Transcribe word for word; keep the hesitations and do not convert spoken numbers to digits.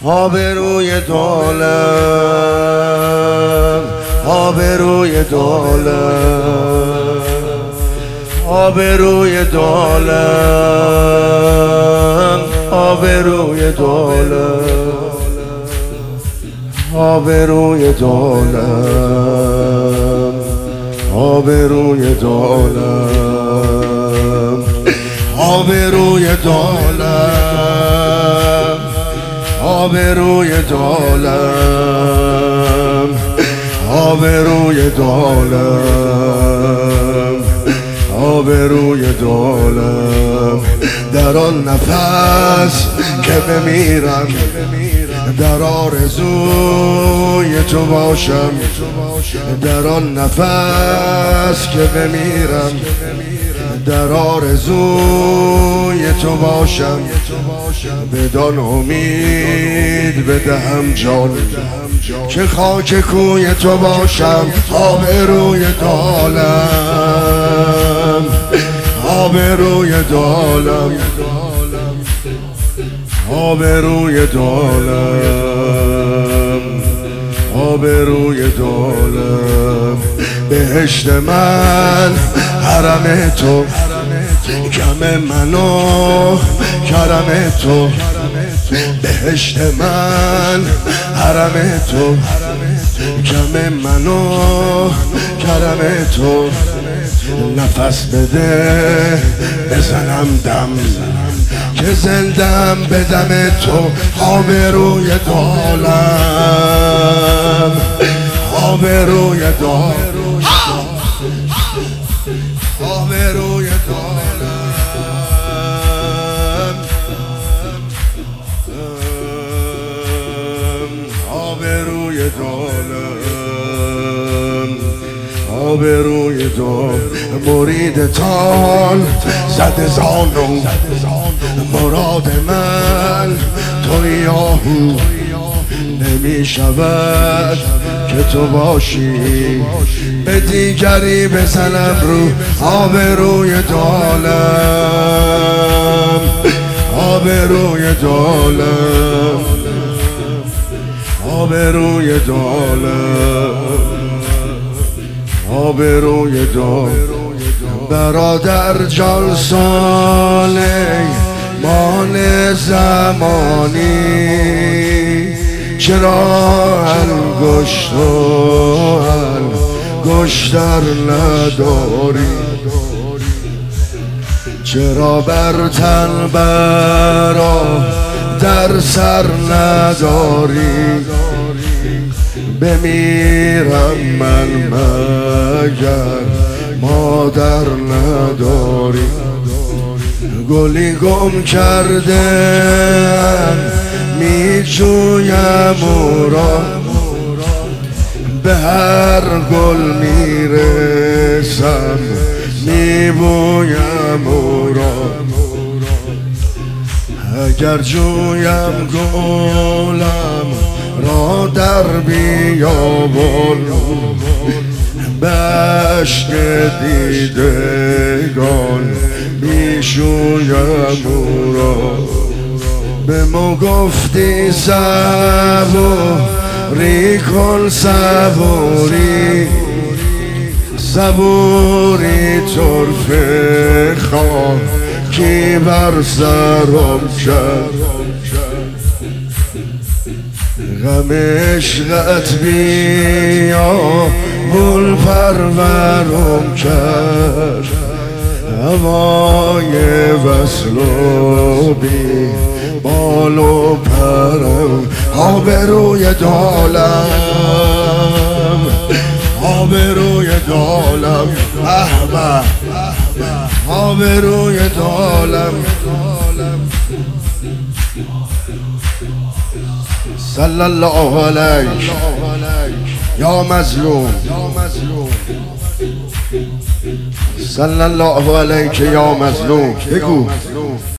آبروی دولم، آبروی دولم، آبروی دولم، آبروی دولم، آبروی دولم، آبروی دولم، آبروی دولم، آبروی دولم، آبروی دولم، آبروی دولم. در آن نفس که بمیرم در آرزوی تو باشم، در آن نفس که بمیرم در آرزوی تو باشم. بدان امید بدهم جان که خاک کوی تو باشم. آبروی دولم، آبروی دولم، آبروی دولم، آبروی دولم. بهشت من حرم تو، کم منو کرم تو. بهشت من حرم تو، کم منو کرم تو. نفس بده بزنم دم که زندم به دم تو. آبروی دولم، آبروی دولم، آبروی دولم، آبروی دولم، آبروی دولم. مرید تان زده زانو، مراد من توی آهو. نمی شود که تو باشی به دیگری بزنم رو. آبروی دولم، آبروی دولم، آبروی دولم، آبروی دولم. برادر جان ساله مان زمانی، چرا انگشت و انگشتر نداری؟ چرا بر تن برا در سر نداری؟ بمیرم من مگر مادر نداری؟ گلی گم کردم می جویم او را، به هر گل می رسم می بویم او را. اگر جویم گلم را در بیابان، به عشق دیدگان می شویم او را. به ما گفتی صبوری کن، صبوری صبوری طرفه خاکی بر سرم کرد. غم عشقت بیا گل پرورم کرد. هوای وصل و بی بال و پرم. آبروی دولم، آبروی دولم، احبه آبروی دولم. صلی الله علیک یا مظلوم، صلی الله علیک یا مظلوم. بگو